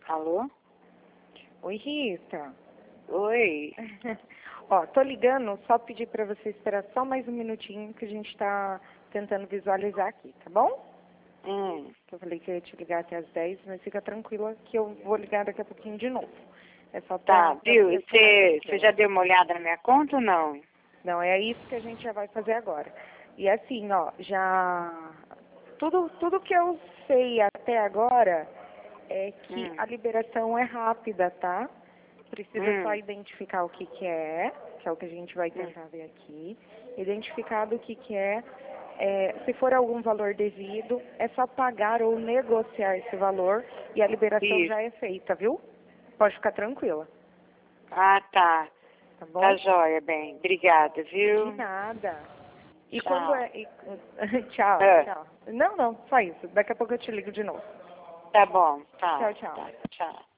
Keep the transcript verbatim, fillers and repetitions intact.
Alô? Oi, Rita. Oi. Ó, tô ligando, só pedir pra você esperar só mais um minutinho que a gente tá tentando visualizar aqui, tá bom? Hum. Eu falei que eu ia te ligar até às dez, mas fica tranquila que eu vou ligar daqui a pouquinho de novo. É só pra... Tá, pra viu? você ficar mais Você você tranquila. já deu uma olhada na minha conta ou não? Não, é isso que a gente já vai fazer agora. E assim, ó, já... Tudo, tudo que eu sei até agora é que Hum. a liberação é rápida, tá? Precisa Hum. só identificar o que que é, que é o que a gente vai tentar ver aqui. Identificado o que que é, é, se for algum valor devido, é só pagar ou negociar esse valor e a liberação Isso. já é feita, viu? Pode ficar tranquila, Ah, tá. tá bom? Tá joia, bem. Obrigada, viu? De nada. E Tchau. quando é... e- tchau, Ah. tchau. Não, não, só isso. Daqui a pouco eu te ligo de novo. Tá bom. Tá. Tchau, tchau. Tá. Tchau.